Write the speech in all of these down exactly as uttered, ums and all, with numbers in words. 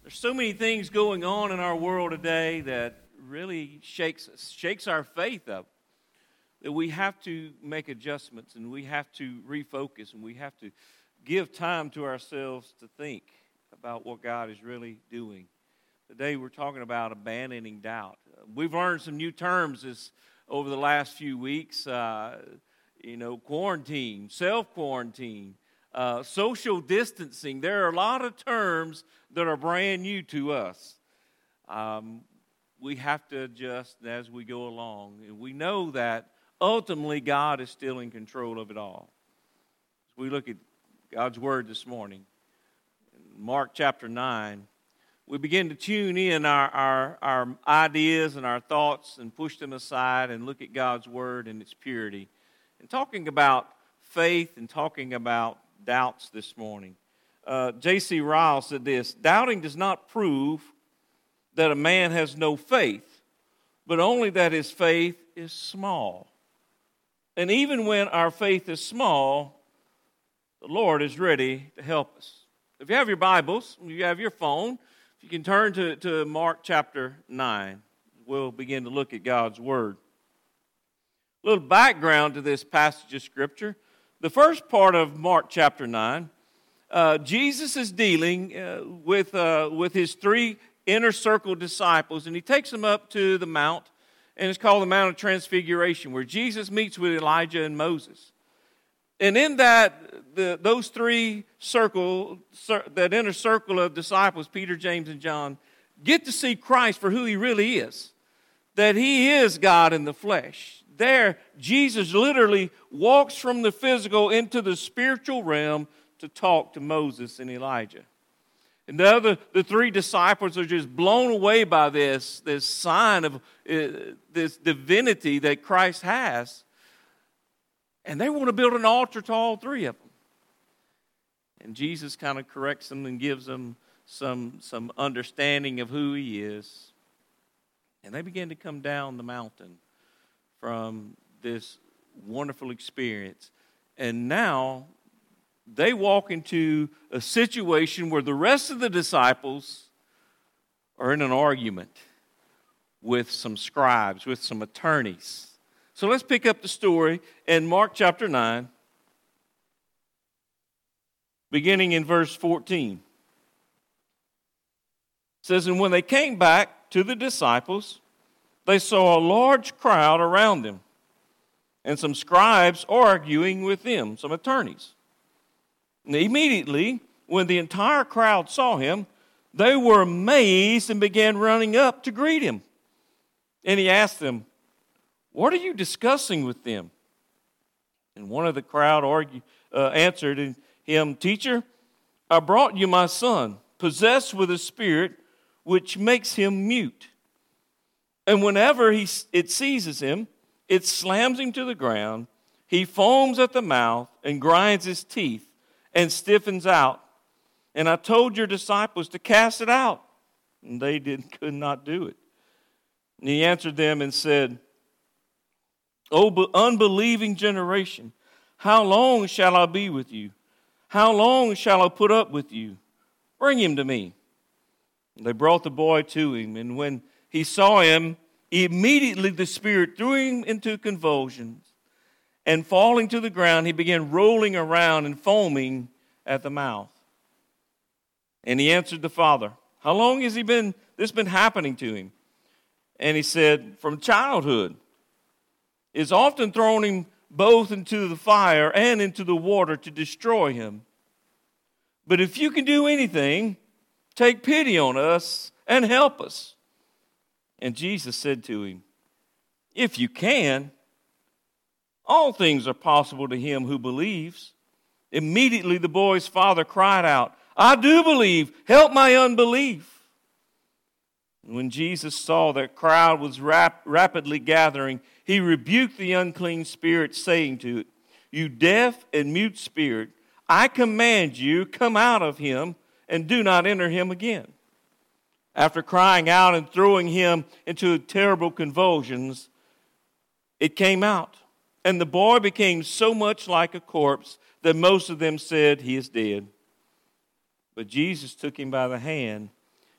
There's so many things going on in our world today that really shakes us, shakes our faith up, that we have to make adjustments and we have to refocus and we have to give time to ourselves to think about what God is really doing. Today we're talking about abandoning doubt. We've learned some new terms this, over the last few weeks, uh, you know, quarantine, self-quarantine, uh, social distancing. There are a lot of terms that are brand new to us. Um, we have to adjust as we go along. And we know that ultimately God is still in control of it all. As we look at God's Word this morning, in Mark chapter nine, we begin to tune in our, our, our ideas and our thoughts and push them aside and look at God's Word and its purity. And talking about faith and talking about doubts this morning. Uh, J C Ryle said this: doubting does not prove that a man has no faith, but only that his faith is small. And even when our faith is small, the Lord is ready to help us. If you have your Bibles, if you have your phone, if you can turn to, to Mark chapter nine, we'll begin to look at God's Word. A little background to this passage of Scripture. The first part of Mark chapter nine, uh, Jesus is dealing uh, with, uh, with his three inner circle disciples, and he takes them up to the mount, and it's called the Mount of Transfiguration, where Jesus meets with Elijah and Moses. And in that, the, those three circle, that inner circle of disciples, Peter, James, and John, get to see Christ for who he really is, that he is God in the flesh. There, Jesus literally walks from the physical into the spiritual realm to talk to Moses and Elijah. And the other, the three disciples are just blown away by this, this sign of uh, this divinity that Christ has. And they want to build an altar to all three of them. And Jesus kind of corrects them and gives them some, some understanding of who he is. And they begin to come down the mountain from this wonderful experience. And now they walk into a situation where the rest of the disciples are in an argument with some scribes, with some attorneys. So let's pick up the story in Mark chapter nine, beginning in verse fourteen. It says, and when they came back to the disciples, they saw a large crowd around them, and some scribes arguing with them, some attorneys. And immediately, when the entire crowd saw him, they were amazed and began running up to greet him. And he asked them, what are you discussing with them? And one of the crowd argued, uh, answered him, Teacher, I brought you my son, possessed with a spirit which makes him mute. And whenever he, it seizes him, it slams him to the ground. He foams at the mouth and grinds his teeth and stiffens out. And I told your disciples to cast it out, and they did, could not do it. And he answered them and said, O unbelieving generation, how long shall I be with you? How long shall I put up with you? Bring him to me. And they brought the boy to him, and when he saw him, immediately the spirit threw him into convulsions, and falling to the ground, he began rolling around and foaming at the mouth. And he answered the father, how long has he been, this been happening to him? And he said, from childhood. It's often thrown him both into the fire and into the water to destroy him. But if you can do anything, take pity on us and help us. And Jesus said to him, if you can, all things are possible to him who believes. Immediately the boy's father cried out, I do believe, help my unbelief. And when Jesus saw that crowd was rap- rapidly gathering, he rebuked the unclean spirit, saying to it, you deaf and mute spirit, I command you, come out of him and do not enter him again. After crying out and throwing him into terrible convulsions, it came out. And the boy became so much like a corpse that most of them said he is dead. But Jesus took him by the hand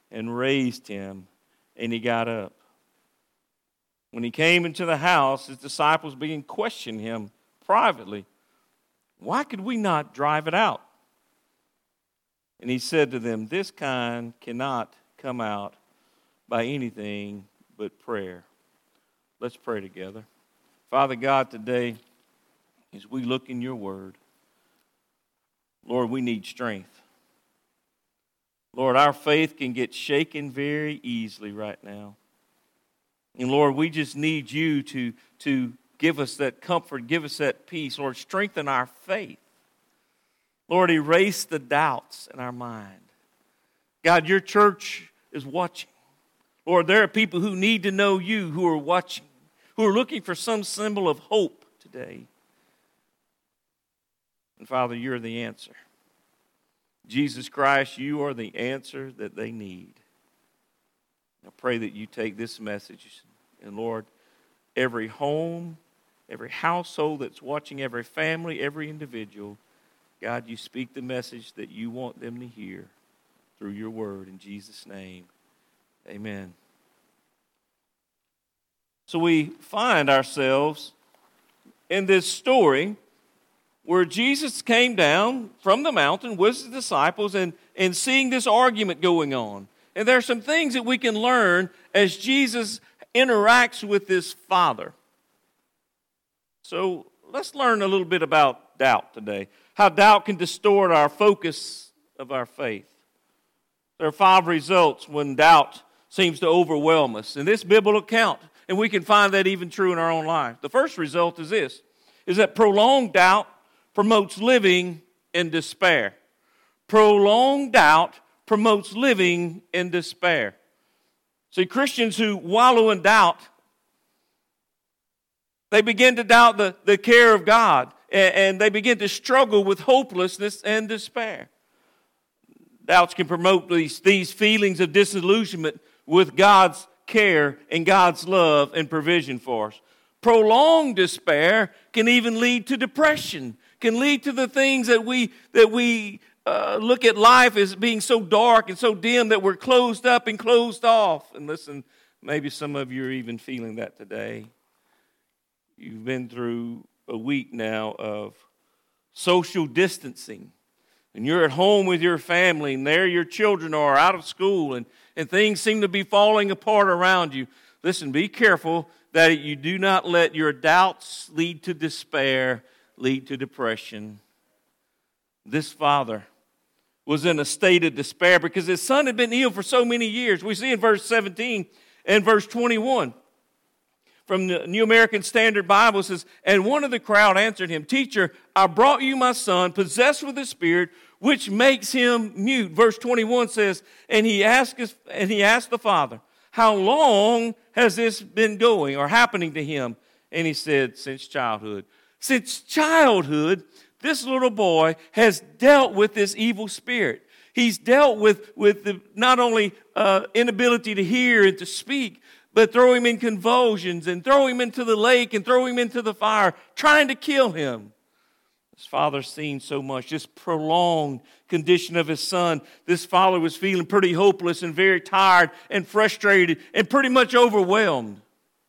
and raised him, and he got up. When he came into the house, his disciples began questioning him privately. Why could we not drive it out? And he said to them, this kind cannot come out by anything but prayer. Let's pray together. Father God, today, as we look in your word, Lord, we need strength. Lord, our faith can get shaken very easily right now. And Lord, we just need you to, to give us that comfort, give us that peace. Lord, strengthen our faith. Lord, erase the doubts in our mind. God, your church is watching. Lord, there are people who need to know you who are watching, who are looking for some symbol of hope today. And Father, you're the answer. Jesus Christ, you are the answer that they need. I pray that you take this message, and Lord, every home, every household that's watching, every family, every individual, God, you speak the message that you want them to hear through your word. In Jesus' name, amen. So we find ourselves in this story where Jesus came down from the mountain with his disciples and, and seeing this argument going on. And there are some things that we can learn as Jesus interacts with his Father. So let's learn a little bit about doubt today. How doubt can distort our focus of our faith. There are five results when doubt seems to overwhelm us. In this biblical account, and we can find that even true in our own life. The first result is this, is that prolonged doubt promotes living in despair. Prolonged doubt promotes living in despair. See, Christians who wallow in doubt, they begin to doubt the, the care of God, and, and they begin to struggle with hopelessness and despair. Doubts can promote these, these feelings of disillusionment with God's care and God's love and provision for us. Prolonged despair can even lead to depression, can lead to the things that we that we uh, look at life as being so dark and so dim that we're closed up and closed off. And listen, maybe some of you are even feeling that today. You've been through a week now of social distancing. And you're at home with your family, and there your children are out of school, and, and things seem to be falling apart around you. Listen, be careful that you do not let your doubts lead to despair, lead to depression. This father was in a state of despair because his son had been ill for so many years. We see in verse seventeen and verse twenty-one. From the New American Standard Bible, it says, and one of the crowd answered him, Teacher, I brought you my son, possessed with a spirit, which makes him mute. Verse twenty-one says, and he asked, his, and he asked the father, how long has this been going or happening to him? And he said, since childhood. Since childhood, this little boy has dealt with this evil spirit. He's dealt with, with the, not only uh, inability to hear and to speak, but throw him in convulsions and throw him into the lake and throw him into the fire, trying to kill him. His father's seen so much, this prolonged condition of his son. This father was feeling pretty hopeless and very tired and frustrated and pretty much overwhelmed.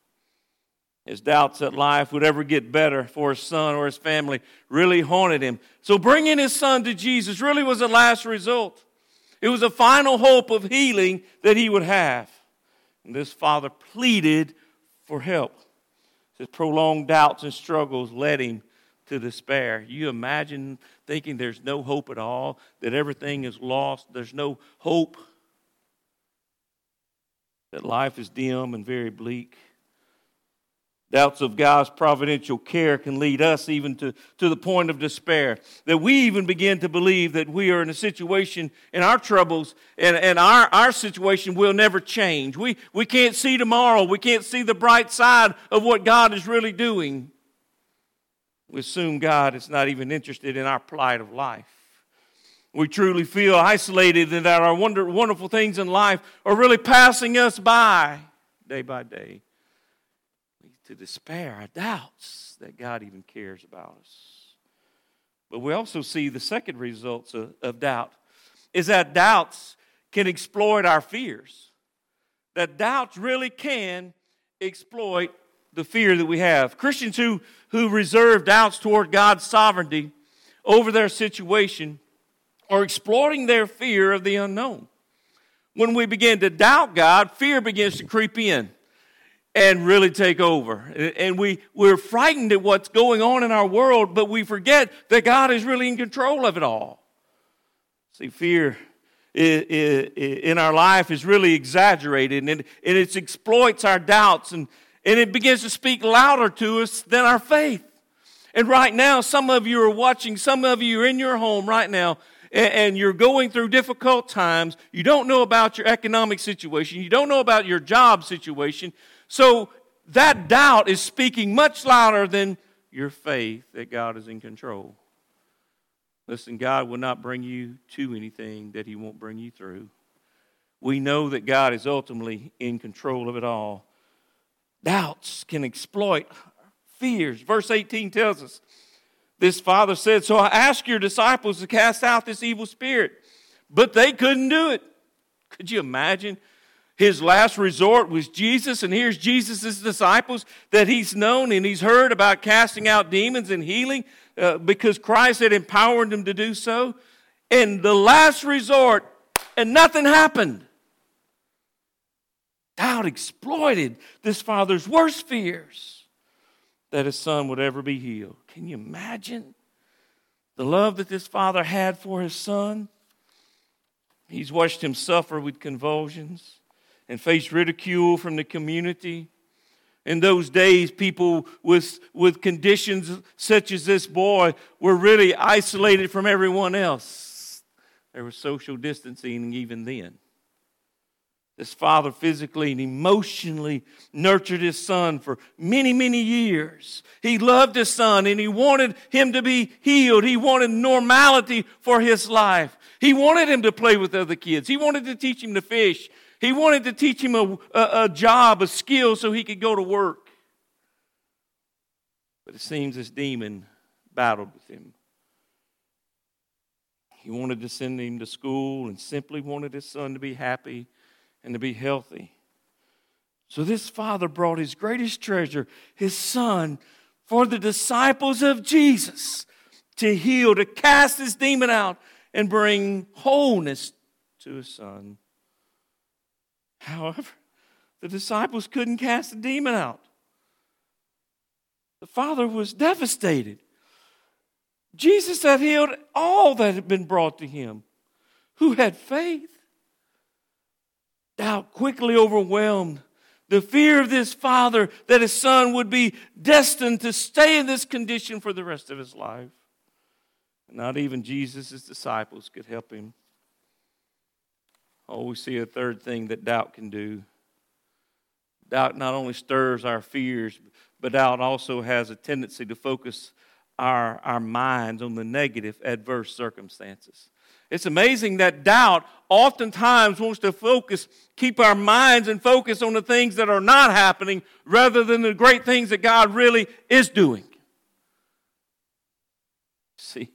His doubts that life would ever get better for his son or his family really haunted him. So bringing his son to Jesus really was the last result. It was a final hope of healing that he would have. And this father pleaded for help. His prolonged doubts and struggles led him to despair. You imagine thinking there's no hope at all, that everything is lost, there's no hope, that life is dim and very bleak. Doubts of God's providential care can lead us even to, to the point of despair. That we even begin to believe that we are in a situation in our troubles and, and our, our situation will never change. We, we can't see tomorrow. We can't see the bright side of what God is really doing. We assume God is not even interested in our plight of life. We truly feel isolated and that our wonder, wonderful things in life are really passing us by day by day. To despair, our doubts that God even cares about us. But we also see the second results of, of doubt is that doubts can exploit our fears. That doubts really can exploit the fear that we have. Christians who, who reserve doubts toward God's sovereignty over their situation are exploiting their fear of the unknown. When we begin to doubt God, fear begins to creep in and really take over. And we, we're frightened at what's going on in our world, but we forget that God is really in control of it all. See, fear in our life is really exaggerated, and it, and it exploits our doubts, and, and it begins to speak louder to us than our faith. And right now, some of you are watching, some of you are in your home right now, and, and you're going through difficult times. You don't know about your economic situation. You don't know about your job situation. So that doubt is speaking much louder than your faith that God is in control. Listen, God will not bring you to anything that He won't bring you through. We know that God is ultimately in control of it all. Doubts can exploit fears. Verse eighteen tells us, this father said, so I asked your disciples to cast out this evil spirit, but they couldn't do it. Could you imagine? His last resort was Jesus, and here's Jesus' disciples that he's known and he's heard about casting out demons and healing uh, because Christ had empowered them to do so. And the last resort, and nothing happened. Doubt exploited this father's worst fears, that his son would ever be healed. Can you imagine the love that this father had for his son? He's watched him suffer with convulsions and face ridicule from the community. In those days, people with, with conditions such as this boy were really isolated from everyone else. There was social distancing even then. This father physically and emotionally nurtured his son for many, many years. He loved his son and he wanted him to be healed. He wanted normality for his life. He wanted him to play with other kids. He wanted to teach him to fish. He wanted to teach him a, a, a job, a skill, so he could go to work. But it seems this demon battled with him. He wanted to send him to school and simply wanted his son to be happy and to be healthy. So this father brought his greatest treasure, his son, for the disciples of Jesus to heal, to cast this demon out and bring wholeness to his son. However, the disciples couldn't cast the demon out. The father was devastated. Jesus had healed all that had been brought to him who had faith. Doubt quickly overwhelmed the fear of this father that his son would be destined to stay in this condition for the rest of his life. Not even Jesus' disciples could help him. Oh, we see a third thing that doubt can do. Doubt not only stirs our fears, but doubt also has a tendency to focus our, our minds on the negative, adverse circumstances. It's amazing that doubt oftentimes wants to focus, keep our minds and focus on the things that are not happening rather than the great things that God really is doing. See,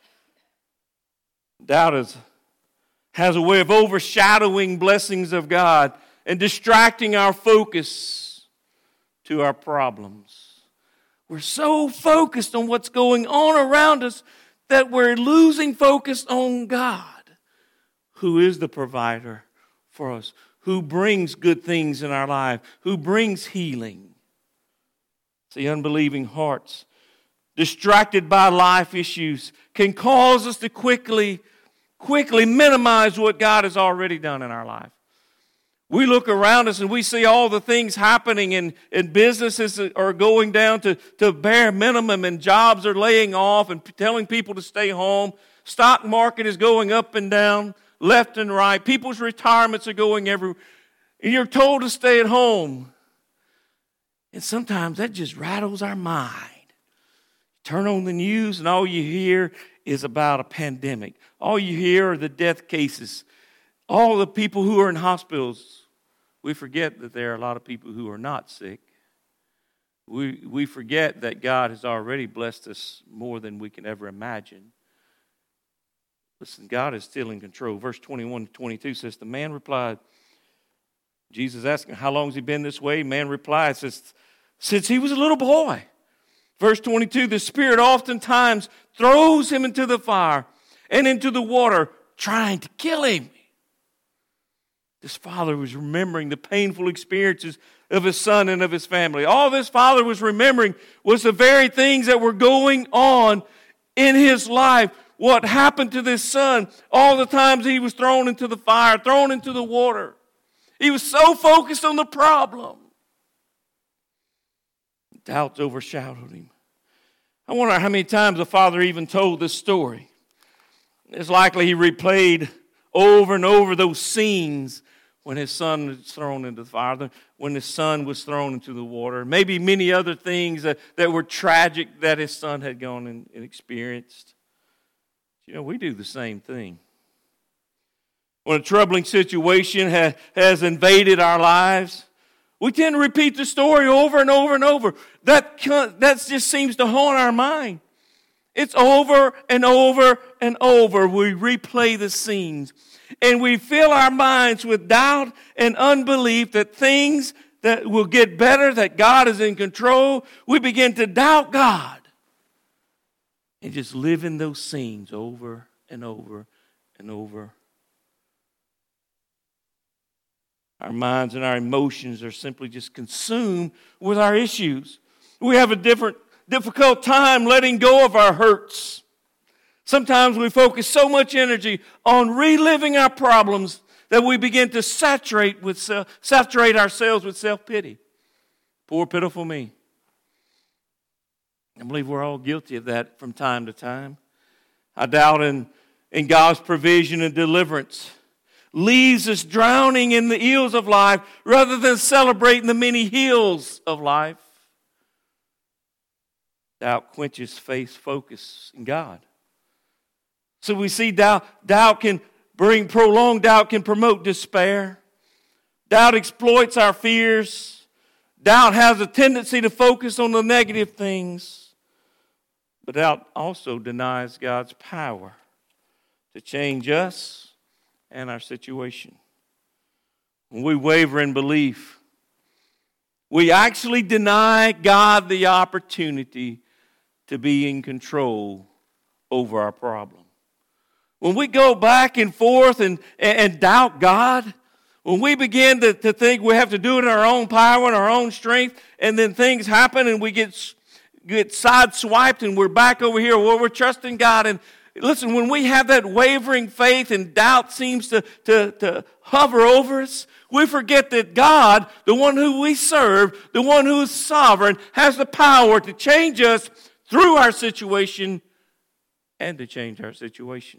doubt is has a way of overshadowing blessings of God and distracting our focus to our problems. We're so focused on what's going on around us that we're losing focus on God, who is the provider for us, who brings good things in our life, who brings healing. See, unbelieving hearts, distracted by life issues, can cause us to quickly quickly minimize what God has already done in our life. We look around us and we see all the things happening, and, and businesses are going down to, to bare minimum, and jobs are laying off and telling people to stay home. Stock market is going up and down, left and right. People's retirements are going everywhere. And you're told to stay at home. And sometimes that just rattles our mind. Turn on the news and all you hear is about a pandemic. All you hear are the death cases. All the people who are in hospitals. We forget that there are a lot of people who are not sick. We, we forget that God has already blessed us more than we can ever imagine. Listen, God is still in control. Verse twenty-one to twenty-two says, the man replied, Jesus asked him, how long has he been this way? Man replied, says, since he was a little boy. Verse twenty-two, the Spirit oftentimes throws him into the fire and into the water, trying to kill him. This father was remembering the painful experiences of his son and of his family. All this father was remembering was the very things that were going on in his life. What happened to this son, all the times he was thrown into the fire, thrown into the water. He was so focused on the problem. Doubts overshadowed him. I wonder how many times the father even told this story. It's likely he replayed over and over those scenes when his son was thrown into the fire, when his son was thrown into the water, maybe many other things that, that were tragic that his son had gone and, and experienced. You know, we do the same thing. When a troubling situation ha, has invaded our lives, we tend to repeat the story over and over and over. That, that just seems to haunt our mind. It's over and over and over. We replay the scenes. And we fill our minds with doubt and unbelief that things that will get better, that God is in control. We begin to doubt God. And just live in those scenes over and over and over. Our minds and our emotions are simply just consumed with our issues. We have a different, difficult time letting go of our hurts. Sometimes we focus so much energy on reliving our problems that we begin to saturate with self, saturate ourselves with self-pity. Poor, pitiful me. I believe we're all guilty of that from time to time. I doubt in, in God's provision and deliverance leaves us drowning in the ills of life rather than celebrating the many hills of life. Doubt quenches faith's focus in God. So we see doubt, doubt can bring, prolonged doubt can promote despair. Doubt exploits our fears. Doubt has a tendency to focus on the negative things. But doubt also denies God's power to change us and our situation. When we waver in belief, we actually deny God the opportunity to be in control over our problem. When we go back and forth and, and doubt God, when we begin to, to think we have to do it in our own power and our own strength, and then things happen and we get, get sideswiped and we're back over here where we're trusting God. And listen, when we have that wavering faith and doubt seems to, to, to hover over us, we forget that God, the one who we serve, the one who is sovereign, has the power to change us through our situation and to change our situation.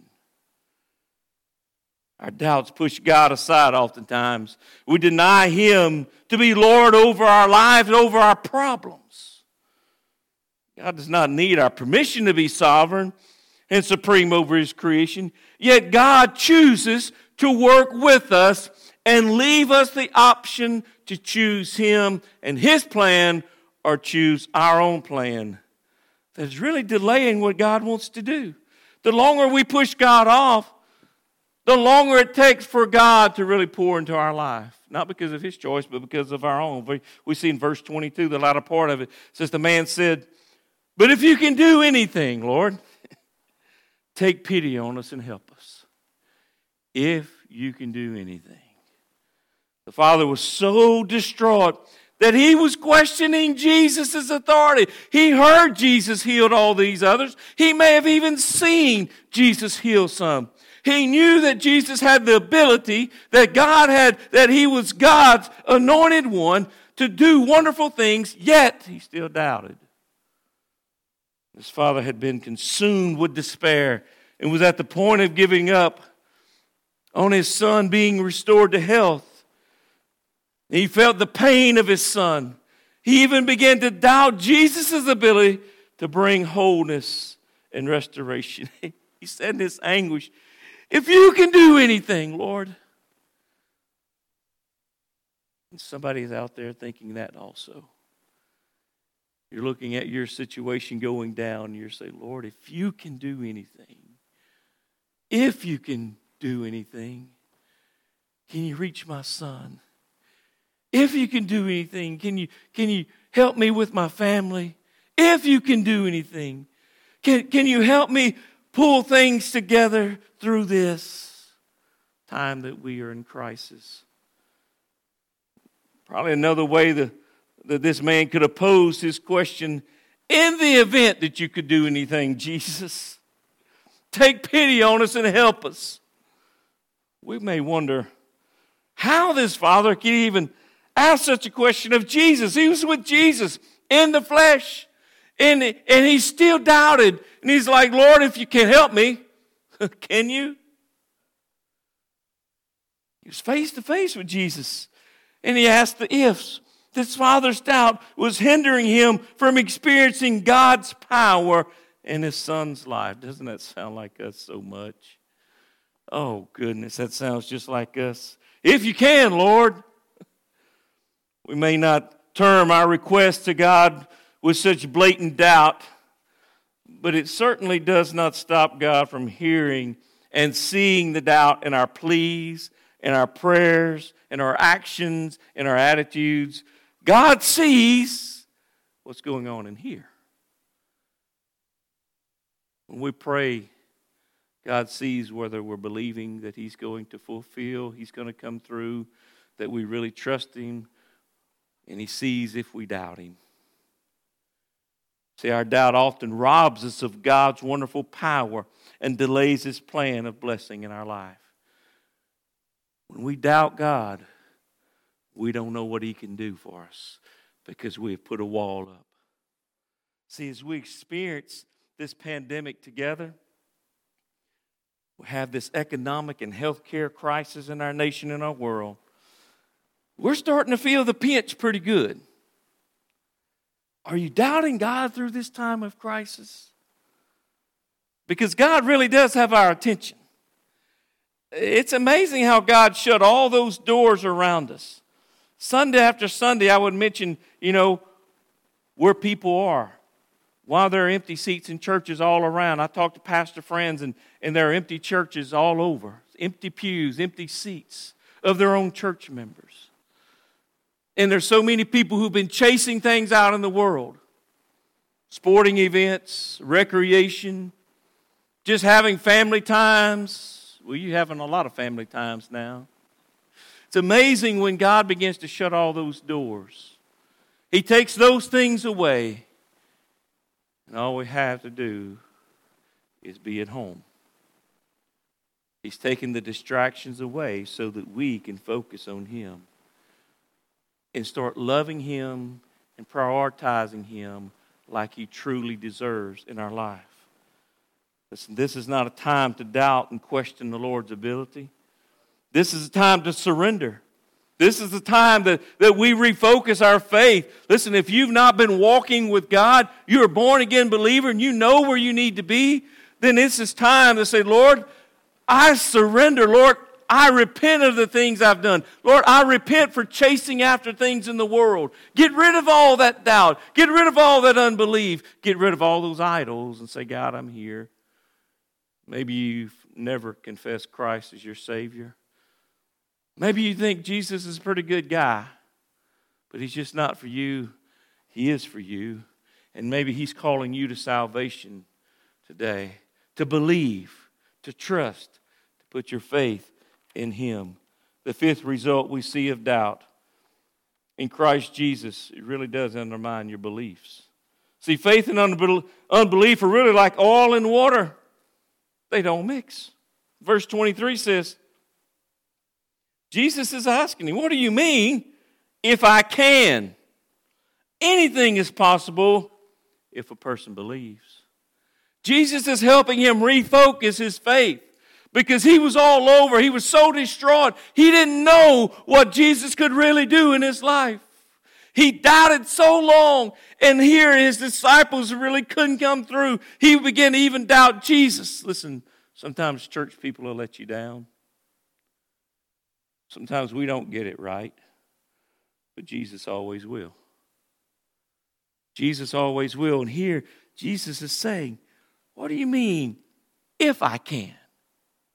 Our doubts push God aside oftentimes. We deny Him to be Lord over our lives and over our problems. God does not need our permission to be sovereign and supreme over His creation. Yet God chooses to work with us and leave us the option to choose Him and His plan or choose our own plan. That's really delaying what God wants to do. The longer we push God off, the longer it takes for God to really pour into our life. Not because of His choice, but because of our own. We, we see in verse twenty-two, the latter part of it, says the man said, "But if you can do anything, Lord, take pity on us and help us." If you can do anything. The father was so distraught that he was questioning Jesus' authority. He heard Jesus healed all these others. He may have even seen Jesus heal some. He knew that Jesus had the ability, that God had, that He was God's anointed one to do wonderful things, yet he still doubted. His father had been consumed with despair and was at the point of giving up on his son being restored to health. He felt the pain of his son. He even began to doubt Jesus' ability to bring wholeness and restoration. He said in his anguish, "If you can do anything, Lord." And somebody's out there thinking that also. You're looking at your situation going down, and you're saying, "Lord, if you can do anything, if you can do anything, can you reach my son? If you can do anything, can you, can you help me with my family? If you can do anything, can, can you help me pull things together through this time that we are in crisis? Probably another way that, that this man could have posed his question, in the event that you could do anything, Jesus, take pity on us and help us. We may wonder how this father could even ask such a question of Jesus. He was with Jesus in the flesh, and, and he still doubted. And he's like, Lord, if you can help me, can you? He was face to face with Jesus, and he asked the ifs. This father's doubt was hindering him from experiencing God's power in his son's life. Doesn't that sound like us so much? Oh, goodness, that sounds just like us. If you can, Lord. We may not term our request to God with such blatant doubt, but it certainly does not stop God from hearing and seeing the doubt in our pleas, in our prayers, in our actions, in our attitudes. God sees what's going on in here. When we pray, God sees whether we're believing that He's going to fulfill, He's going to come through, that we really trust Him, and He sees if we doubt Him. See, our doubt often robs us of God's wonderful power and delays His plan of blessing in our life. When we doubt God, we don't know what He can do for us because we have put a wall up. See, as we experience this pandemic together, we have this economic and healthcare crisis in our nation and our world. We're starting to feel the pinch pretty good. Are you doubting God through this time of crisis? Because God really does have our attention. It's amazing how God shut all those doors around us. Sunday after Sunday, I would mention, you know, where people are. While there are empty seats in churches all around, I talk to pastor friends, and, and there are empty churches all over. Empty pews, empty seats of their own church members. And there's so many people who've been chasing things out in the world. Sporting events, recreation, just having family times. Well, you're having a lot of family times now. It's amazing when God begins to shut all those doors. He takes those things away. And all we have to do is be at home. He's taken the distractions away so that we can focus on Him and start loving Him and prioritizing Him like He truly deserves in our life. Listen, this is not a time to doubt and question the Lord's ability. This is a time to surrender. This is the time that, that we refocus our faith. Listen, if you've not been walking with God, you're a born-again believer and you know where you need to be, then this is time to say, Lord, I surrender. Lord, I repent of the things I've done. Lord, I repent for chasing after things in the world. Get rid of all that doubt. Get rid of all that unbelief. Get rid of all those idols and say, God, I'm here. Maybe you've never confessed Christ as your Savior. Maybe you think Jesus is a pretty good guy, but He's just not for you. He is for you. And maybe He's calling you to salvation today, to believe, to trust, to put your faith in Him. The fifth result we see of doubt in Christ Jesus, it really does undermine your beliefs. See, faith and unbelief are really like oil and water. They don't mix. Verse twenty-three says, Jesus is asking him, what do you mean if I can? Anything is possible if a person believes. Jesus is helping him refocus his faith because he was all over. He was so distraught. He didn't know what Jesus could really do in his life. He doubted so long, and here his disciples really couldn't come through. He began to even doubt Jesus. Listen, sometimes church people will let you down. Sometimes we don't get it right, but Jesus always will. Jesus always will. And here, Jesus is saying, what do you mean, if I can?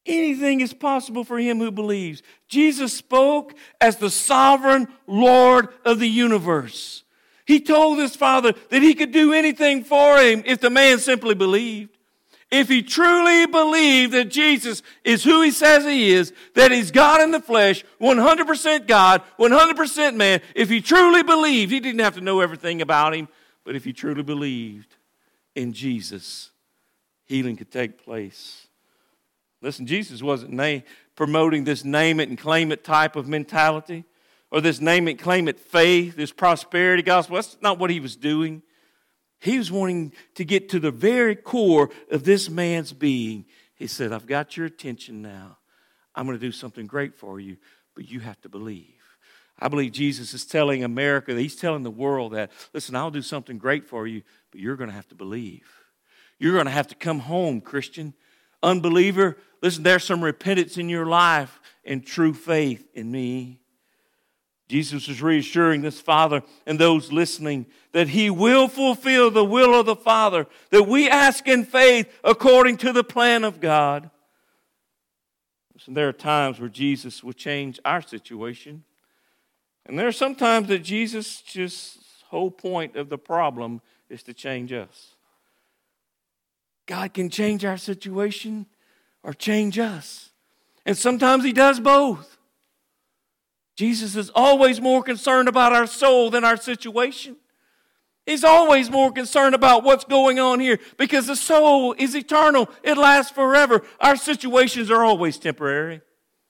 Anything is possible for him who believes. Jesus spoke as the sovereign Lord of the universe. He told his Father that he could do anything for him if the man simply believed. If he truly believed that Jesus is who he says he is, that he's God in the flesh, one hundred percent God, one hundred percent man, if he truly believed, he didn't have to know everything about him, but if he truly believed in Jesus, healing could take place. Listen, Jesus wasn't na- promoting this name it and claim it type of mentality, or this name it, claim it faith, this prosperity gospel. That's not what he was doing. He was wanting to get to the very core of this man's being. He said, I've got your attention now. I'm going to do something great for you, but you have to believe. I believe Jesus is telling America, that he's telling the world that, listen, I'll do something great for you, but you're going to have to believe. You're going to have to come home, Christian. Unbeliever, listen, there's some repentance in your life and true faith in me. Jesus is reassuring this Father and those listening that he will fulfill the will of the Father, that we ask in faith according to the plan of God. Listen, there are times where Jesus will change our situation. And there are some times that Jesus' just whole point of the problem is to change us. God can change our situation or change us. And sometimes he does both. Jesus is always more concerned about our soul than our situation. He's always more concerned about what's going on here because the soul is eternal. It lasts forever. Our situations are always temporary.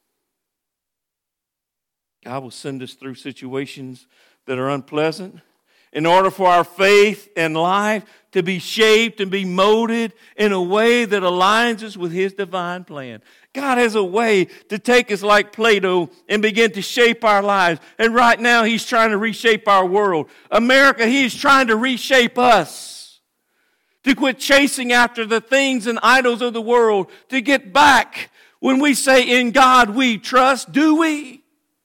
God will send us through situations that are unpleasant in order for our faith and life to be shaped and be molded in a way that aligns us with his divine plan. God has a way to take us like Play-Doh and begin to shape our lives. And right now, he's trying to reshape our world. America, he is trying to reshape us. To quit chasing after the things and idols of the world. To get back when we say, in God we trust, do we?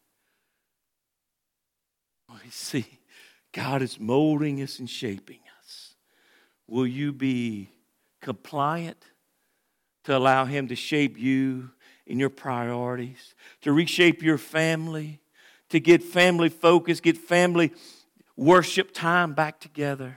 Well, you see, God is molding us and shaping us. Will you be compliant to allow him to shape you in your priorities, to reshape your family, to get family focus, get family worship time back together?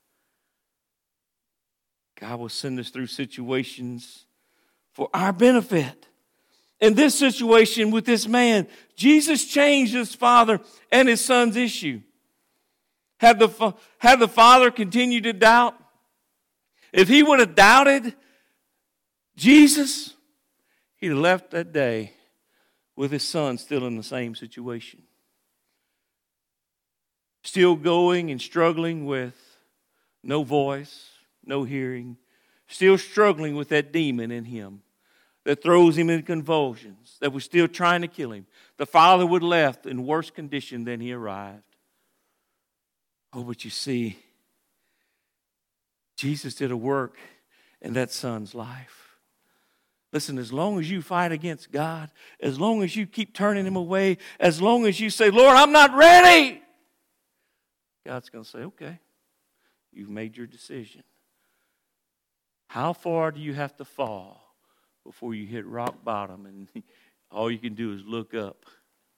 God will send us through situations for our benefit. In this situation with this man, Jesus changed his father and his son's issue. Had the, had the father continued to doubt? If he would have doubted Jesus, he'd have left that day with his son still in the same situation. Still going and struggling with no voice, no hearing. Still struggling with that demon in him that throws him in convulsions, that was still trying to kill him. The father would have left in worse condition than he arrived. Oh, but you see, Jesus did a work in that son's life. Listen, as long as you fight against God, as long as you keep turning him away, as long as you say, Lord, I'm not ready, God's going to say, okay, you've made your decision. How far do you have to fall before you hit rock bottom and all you can do is look up?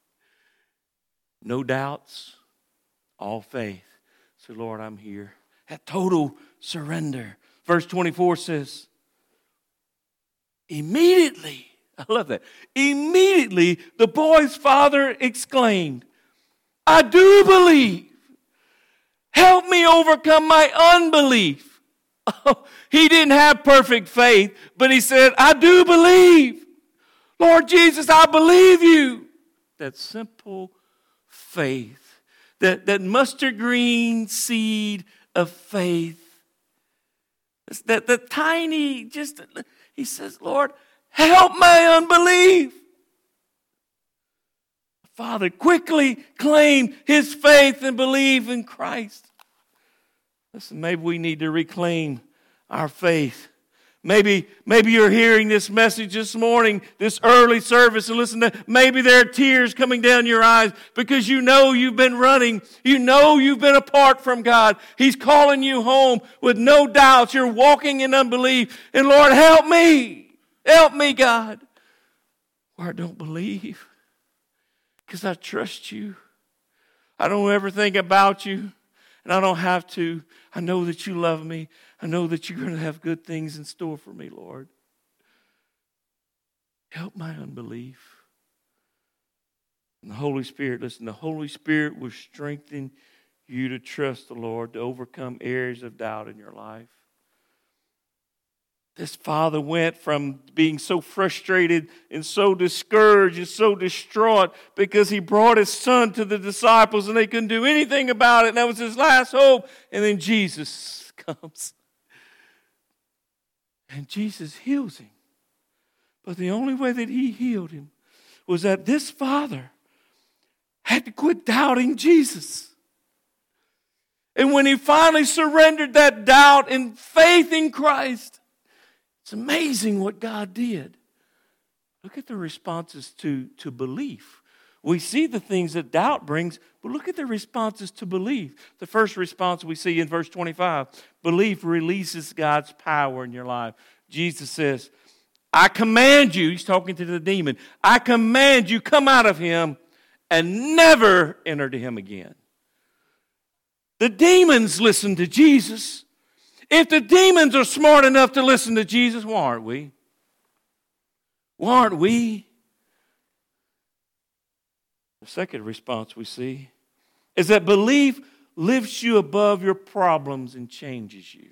No doubts, all faith. Say, Lord, I'm here. That total surrender. Verse twenty-four says, immediately, I love that. Immediately, the boy's father exclaimed, I do believe. Help me overcome my unbelief. Oh, he didn't have perfect faith, but he said, I do believe. Lord Jesus, I believe you. That simple faith. That, that mustard green seed of faith. That the tiny, just, he says, Lord, help my unbelief. Father quickly claimed his faith and belief in Christ. Listen, maybe we need to reclaim our faith. Maybe, maybe you're hearing this message this morning, this early service, and listen to, maybe there are tears coming down your eyes because you know you've been running. You know you've been apart from God. He's calling you home with no doubts. You're walking in unbelief. And Lord, help me. Help me, God. where I don't believe because I trust you. I don't ever think about you, and I don't have to. I know that you love me. I know that you're going to have good things in store for me, Lord. Help my unbelief. And the Holy Spirit, listen, the Holy Spirit will strengthen you to trust the Lord, to overcome areas of doubt in your life. This father went from being so frustrated and so discouraged and so distraught because he brought his son to the disciples and they couldn't do anything about it. And that was his last hope. And then Jesus comes. And Jesus heals him. But the only way that he healed him was that this father had to quit doubting Jesus. And when he finally surrendered that doubt in faith in Christ, it's amazing what God did. Look at the responses to, to belief. We see the things that doubt brings, but look at the responses to belief. The first response we see in verse twenty-five, belief releases God's power in your life. Jesus says, I command you, he's talking to the demon, I command you, come out of him and never enter to him again. The demons listen to Jesus. If the demons are smart enough to listen to Jesus, why aren't we? Why aren't we? The second response we see is that belief lifts you above your problems and changes you.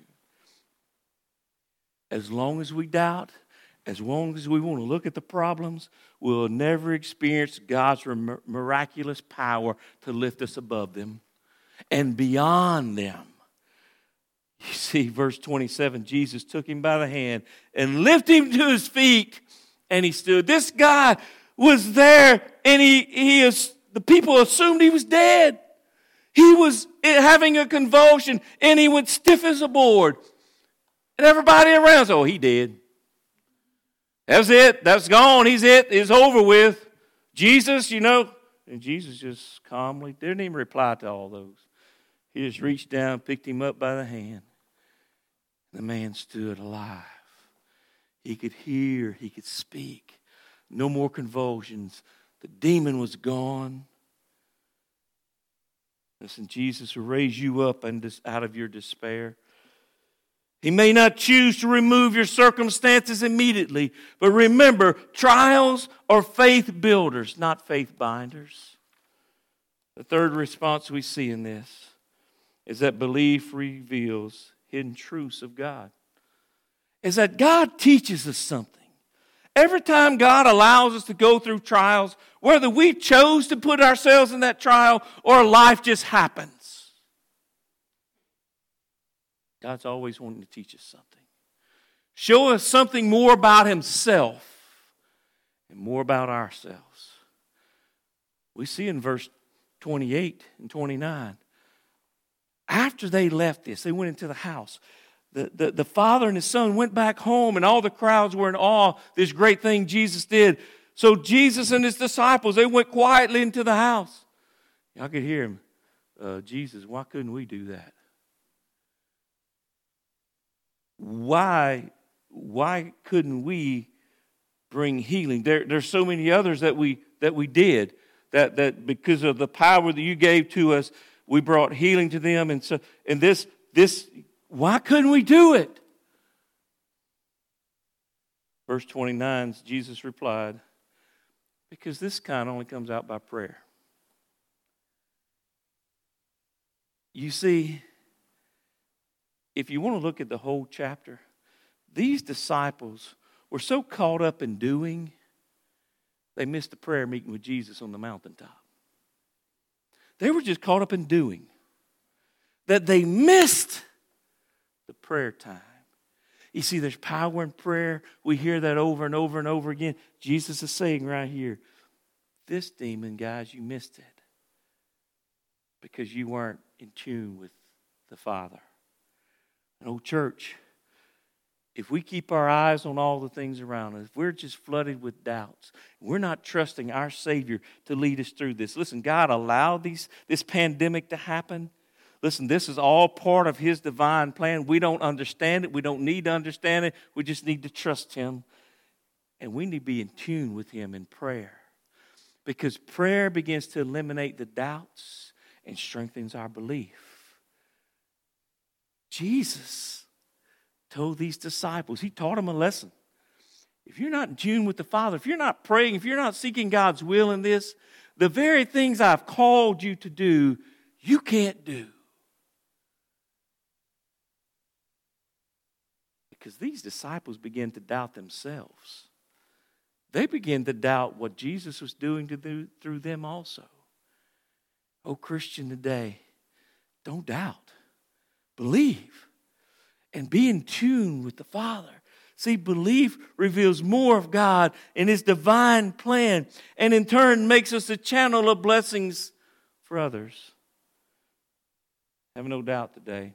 As long as we doubt, as long as we want to look at the problems, we'll never experience God's miraculous power to lift us above them and beyond them. You see, verse twenty-seven, Jesus took him by the hand and lifted him to his feet, and he stood. This guy was there, and he, he is, the people assumed he was dead. He was having a convulsion, and he went stiff as a board. And everybody around said, oh, he dead. That's it. That's gone. He's it. It's over with. Jesus, you know. And Jesus just calmly didn't even reply to all those. He just reached down, picked him up by the hand. The man stood alive. He could hear. He could speak. No more convulsions. The demon was gone. Listen, Jesus will raise you up out of your despair. He may not choose to remove your circumstances immediately, but remember, trials are faith builders, not faith binders. The third response we see in this is that belief reveals hidden truths of God. Is that God teaches us something. Every time God allows us to go through trials, whether we chose to put ourselves in that trial or life just happens, God's always wanting to teach us something. Show us something more about himself and more about ourselves. We see in verse twenty-eight and twenty-nine, after they left this, they went into the house. The, the, the father and his son went back home, and all the crowds were in awe of this great thing Jesus did. So Jesus and his disciples, they went quietly into the house. Y'all could hear him. Uh, Jesus, why couldn't we do that? Why, why couldn't we bring healing? There, there's so many others that we that we did. That, that because of the power that you gave to us, we brought healing to them. And so, and this, this, why couldn't we do it? Verse twenty-nine, Jesus replied, because this kind only comes out by prayer. You see, if you want to look at the whole chapter, these disciples were so caught up in doing, they missed the prayer meeting with Jesus on the mountaintop. They were just caught up in doing that they missed the prayer time. You see, there's power in prayer. We hear that over and over and over again. Jesus is saying right here, this demon, guys, you missed it because you weren't in tune with the Father. And oh, church, if we keep our eyes on all the things around us, if we're just flooded with doubts, we're not trusting our Savior to lead us through this. Listen, God allowed these, this pandemic to happen. Listen, this is all part of his divine plan. We don't understand it. We don't need to understand it. We just need to trust him. And we need to be in tune with Him in prayer. Because prayer begins to eliminate the doubts and strengthens our belief. Jesus told these disciples, He taught them a lesson. If you're not in tune with the Father, if you're not praying, if you're not seeking God's will in this, the very things I've called you to do, you can't do. Because these disciples began to doubt themselves. They began to doubt what Jesus was doing to do, through them also. Oh, Christian today, don't doubt. Believe. And be in tune with the Father. See, belief reveals more of God and His divine plan, and in turn makes us a channel of blessings for others. Have no doubt today,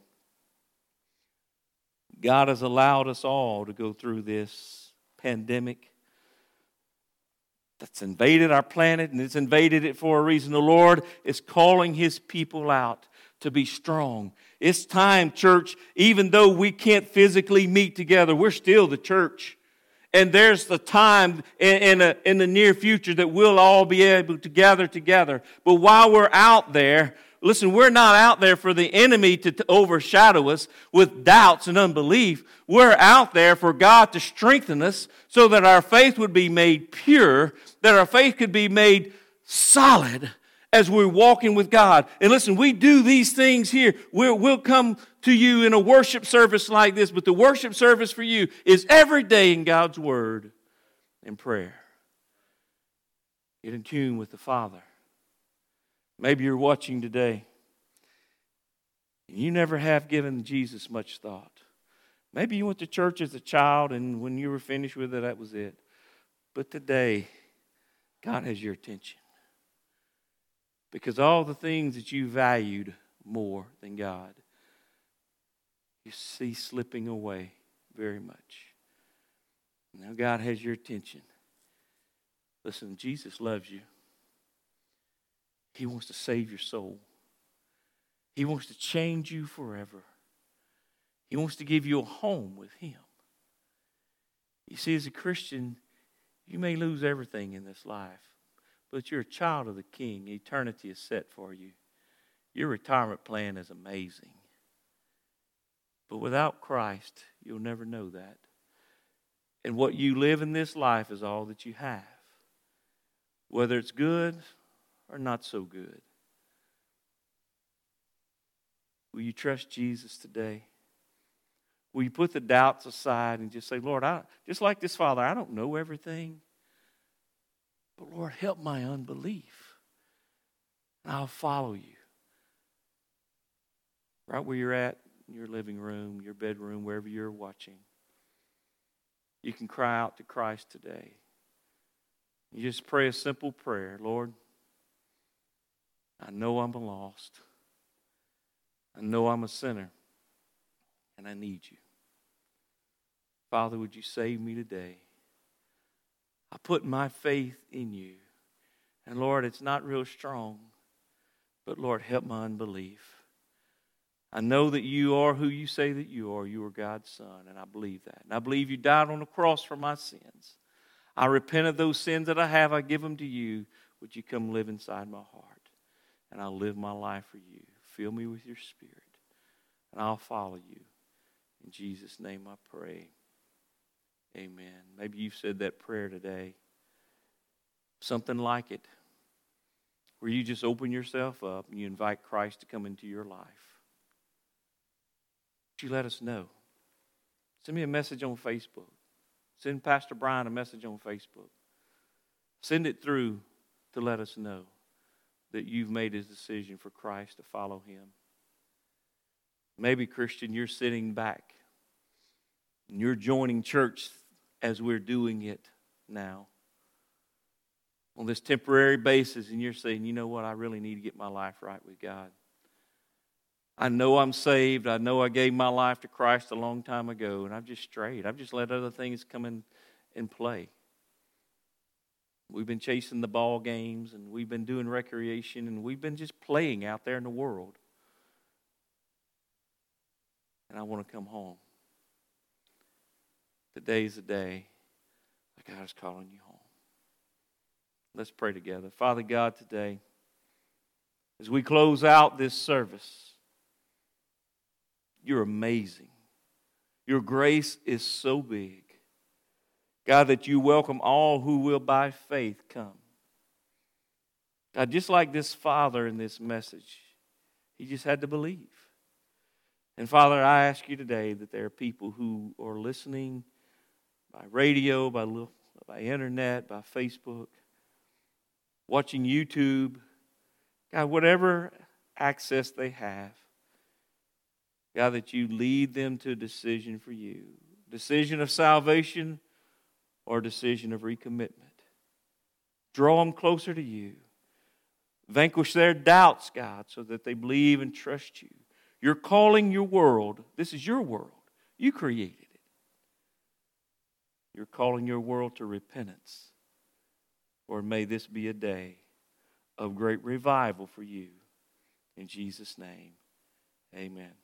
God has allowed us all to go through this pandemic that's invaded our planet, and it's invaded it for a reason. The Lord is calling His people out to be strong. It's time, church, even though we can't physically meet together, we're still the church. And there's the time in, in, a, in the near future that we'll all be able to gather together. But while we're out there, listen, we're not out there for the enemy to, to overshadow us with doubts and unbelief. We're out there for God to strengthen us so that our faith would be made pure, that our faith could be made solid as we're walking with God. And listen, we do these things here. We'll, we'll come to you in a worship service like this, but the worship service for you is every day in God's Word and prayer. Get in tune with the Father. Maybe you're watching today and you never have given Jesus much thought. Maybe you went to church as a child and when you were finished with it, that was it. But today, God has your attention. Because all the things that you valued more than God, you see slipping away very much. Now God has your attention. Listen, Jesus loves you. He wants to save your soul. He wants to change you forever. He wants to give you a home with Him. You see, as a Christian, you may lose everything in this life, but you're a child of the King. Eternity is set for you. Your retirement plan is amazing. But without Christ, you'll never know that. And what you live in this life is all that you have. Whether it's good or not so good. Will you trust Jesus today? Will you put the doubts aside and just say, Lord, I, just like this Father, I don't know everything. But Lord, help my unbelief. And I'll follow you. Right where you're at, in your living room, your bedroom, wherever you're watching. You can cry out to Christ today. You just pray a simple prayer. Lord, I know I'm lost. I know I'm a sinner. And I need you. Father, would you save me today? I put my faith in you. And Lord, it's not real strong. But Lord, help my unbelief. I know that you are who you say that you are. You are God's Son, and I believe that. And I believe you died on the cross for my sins. I repent of those sins that I have. I give them to you. Would you come live inside my heart? And I'll live my life for you. Fill me with your Spirit, and I'll follow you. In Jesus' name I pray. Amen. Maybe you've said that prayer today. Something like it. Where you just open yourself up and you invite Christ to come into your life. Would you let us know? Send me a message on Facebook. Send Pastor Brian a message on Facebook. Send it through to let us know that you've made a decision for Christ to follow Him. Maybe, Christian, you're sitting back and you're joining church as we're doing it now on this temporary basis, and you're saying, you know what, I really need to get my life right with God. I know I'm saved. I know I gave my life to Christ a long time ago, and I've just strayed. I've just let other things come in and play. We've been chasing the ball games, and we've been doing recreation, and we've been just playing out there in the world. And I want to come home. Today's the day. but God is calling you home. Let's pray together. Father God, today, as we close out this service, you're amazing. Your grace is so big. God, that you welcome all who will by faith come. God, just like this father in this message, he just had to believe. And Father, I ask you today that there are people who are listening by radio, by, by internet, by Facebook, watching YouTube, God, whatever access they have, God, that you lead them to a decision for you. Decision of salvation or a decision of recommitment. Draw them closer to you. Vanquish their doubts, God, so that they believe and trust you. You're calling your world. This is your world. You created it. You're calling your world to repentance. Lord, may this be a day of great revival for you. In Jesus' name, amen.